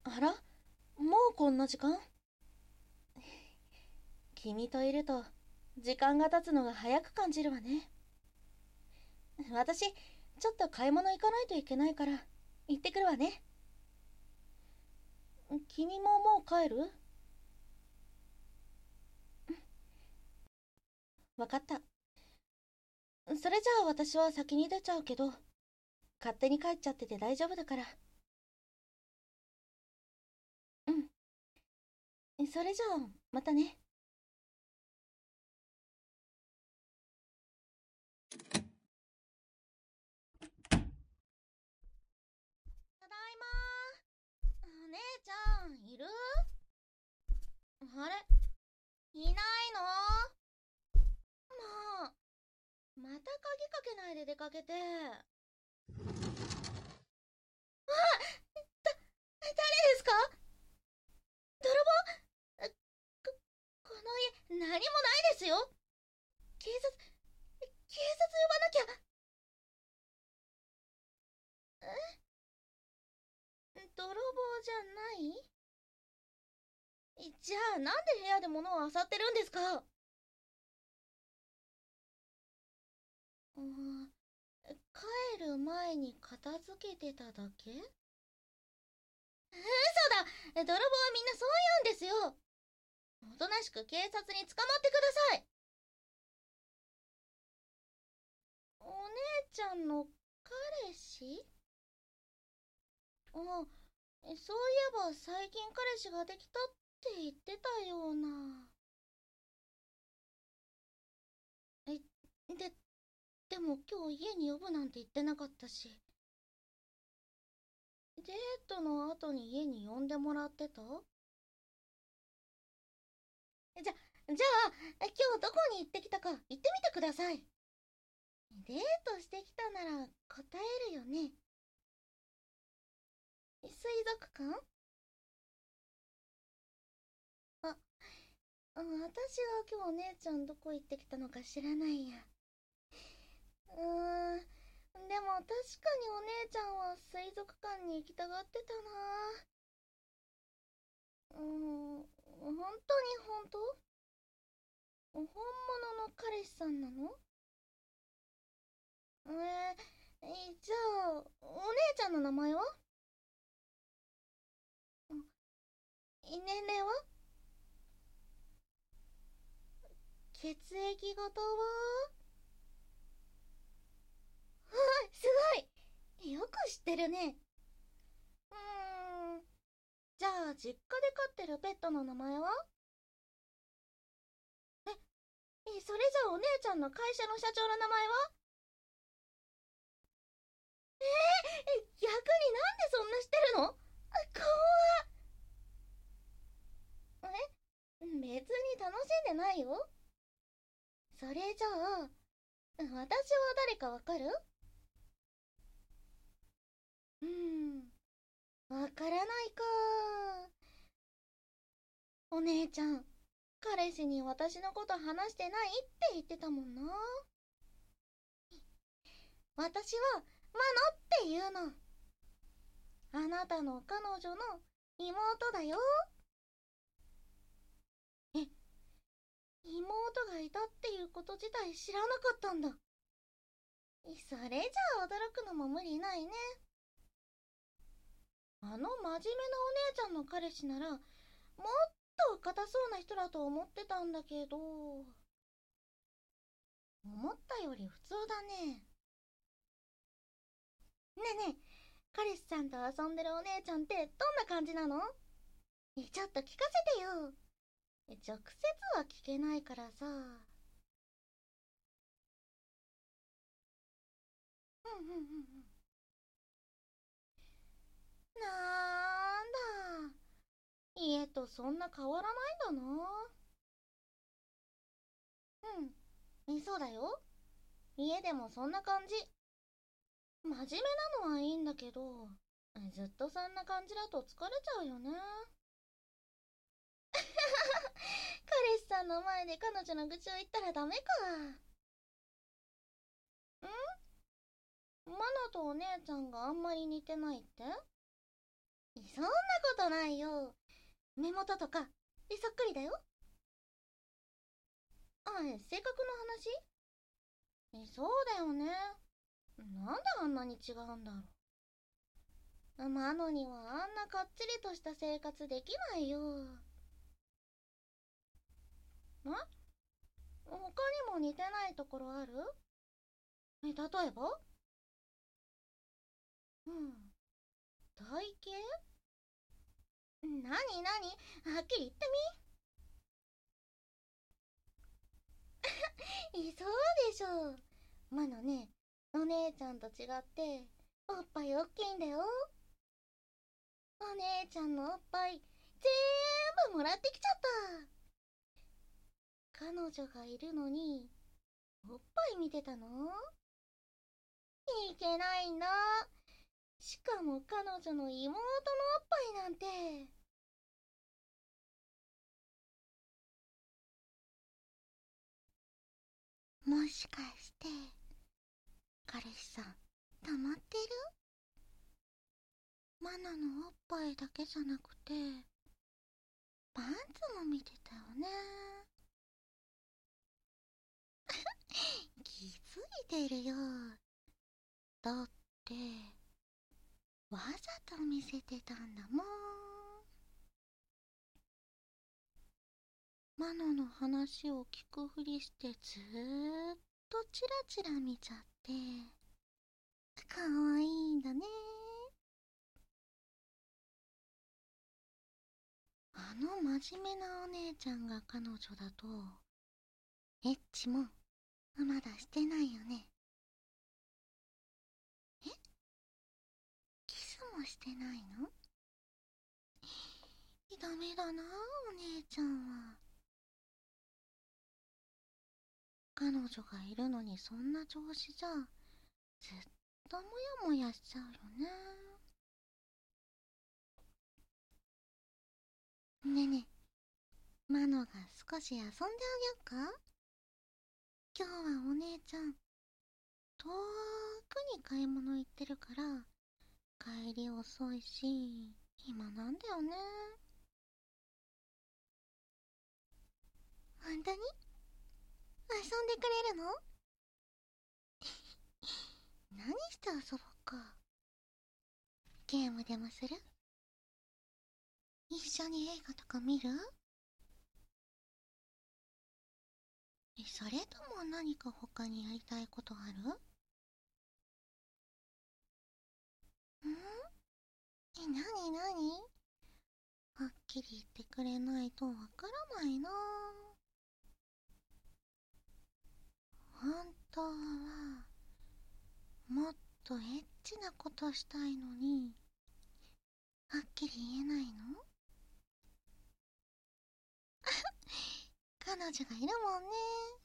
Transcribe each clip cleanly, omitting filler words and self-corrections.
あら、もうこんな時間？君といると時間が経つのが早く感じるわね。私、ちょっと買い物行かないといけないから行ってくるわね。君ももう帰る？わかった。それじゃあ私は先に出ちゃうけど、勝手に帰っちゃってて大丈夫だから。それじゃあまたね。ただいま。姉ちゃんいる？あれ、いないの？もうまた鍵かけないで出かけて。誰ですか？泥棒？この家何もないですよ。警察呼ばなきゃ。泥棒じゃない？じゃあなんで部屋で物を漁ってるんですか？帰る前に片付けてただけ？嘘だ。泥棒はみんなそう言うんですよ。おとなしく警察に捕まってください。お姉ちゃんの彼氏？あ、そういえば最近彼氏ができたって言ってたような。え、でも今日家に呼ぶなんて言ってなかったし。デートの後に家に呼んでもらってた？じゃ、じゃあ、今日どこに行ってきたか言ってみてください。デートしてきたなら答えるよね。水族館？あ、私が今日お姉ちゃんどこ行ってきたのか知らないや。でも確かにお姉ちゃんは水族館に行きたがってたな。本当に本当？本物の彼氏さんなの？じゃあ、お姉ちゃんの名前は？年齢は？血液型は？すごいよく知ってるね。じゃあ、実家で飼ってるペットの名前は？それじゃあお姉ちゃんの会社の社長の名前は？逆になんでそんな知ってるの？別に楽しんでないよ。それじゃあ、私は誰かわかる？うーん、わからないか。お姉ちゃん、彼氏に私のこと話してないって言ってたもんな。私はマノっていうの。あなたの彼女の妹だよ。え、妹がいたっていうこと自体知らなかったんだ。それじゃあ驚くのも無理ないね。あの真面目なお姉ちゃんの彼氏ならもっと硬そうな人だと思ってたんだけど、思ったより普通だね。ねえねえ、彼氏さんと遊んでるお姉ちゃんってどんな感じなの？ちょっと聞かせてよ。直接は聞けないからさ。うん。なんだ、家とそんな変わらないんだな。そうだよ。家でもそんな感じ。真面目なのはいいんだけど、ずっとそんな感じだと疲れちゃうよね。彼氏さんの前で彼女の愚痴を言ったらダメか。マナとお姉ちゃんがあんまり似てないって？そんなこととないよ。目元とかそっくりだよ。性格の話？そうだよね。なんであんなに違うんだろう。マノにはあんなかっちりとした生活できないよ。他にも似てないところある？例えば？体型？はっきり言ってみ。そうでしょう。マノね、お姉ちゃんと違っておっぱい大きいんだよ。お姉ちゃんのおっぱいぜーんぶもらってきちゃった。彼女がいるのにおっぱい見てたの？いけないんだ。しかも彼女の妹のおっぱいなんて。もしかして彼氏さん黙ってる？マナのおっぱいだけじゃなくてパンツも見てたよね。気づいてるよ。だってわざと見せてたんだもん。マナの話を聞くふりしてずーっとチラチラ見ちゃってかわいいんだね。あの真面目なお姉ちゃんが彼女だとエッチもまだしてないよね。え？キスもしてないの？ダメだなお姉ちゃんは。彼女がいるのにそんな調子じゃずっともやもやしちゃうよね。ねえねえ、マノが少し遊んであげようか？今日はお姉ちゃん遠くに買い物行ってるから帰り遅いし暇なんだよね。本当に遊んでくれるの？何して遊ぼっか？ゲームでもする？一緒に映画とか見る？それとも何か他にやりたいことある？なになに？はっきり言ってくれないとわからないな。本当はもっとエッチなことしたいのにはっきり言えないの？彼女がいるもんね。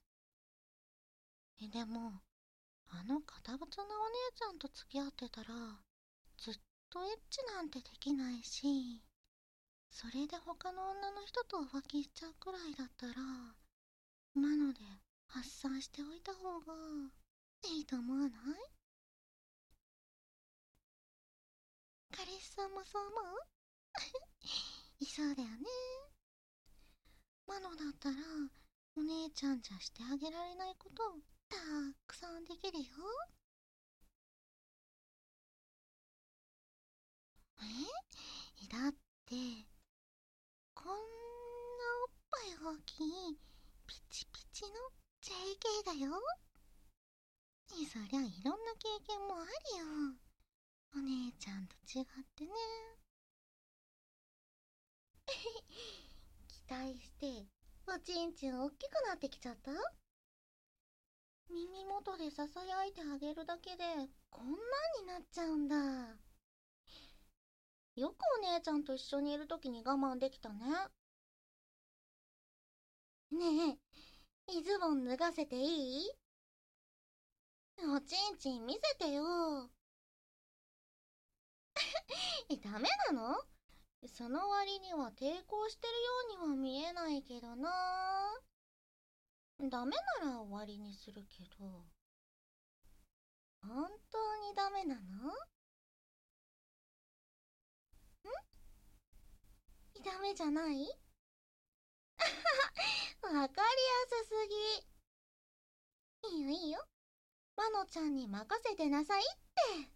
でもあの堅物なお姉ちゃんと付き合ってたらずっとエッチなんてできないし、それで他の女の人と浮気しちゃうくらいだったらなので発散しておいた方がいいと思わない？彼氏さんもそう思う？いそうだよね。マノだったらお姉ちゃんじゃしてあげられないことたくさんできるよ。だってこんなおっぱい大きいピチピチの JK だよ。そりゃいろんな経験もあるよ。お姉ちゃんと違ってね。期待しておちんちん大きくなってきちゃった？耳元でささやいてあげるだけでこんなんになっちゃうんだ。よくお姉ちゃんと一緒にいるときに我慢できたね。ねえ、ズボン脱がせていい？おちんちん見せてよ。ダメなの？その割には抵抗してるようには見えないけどな。ダメなら終わりにするけど。本当にダメなの？ メじゃない？わかりやすすぎ。いいよいいよ。まのちゃんに任せてなさいって。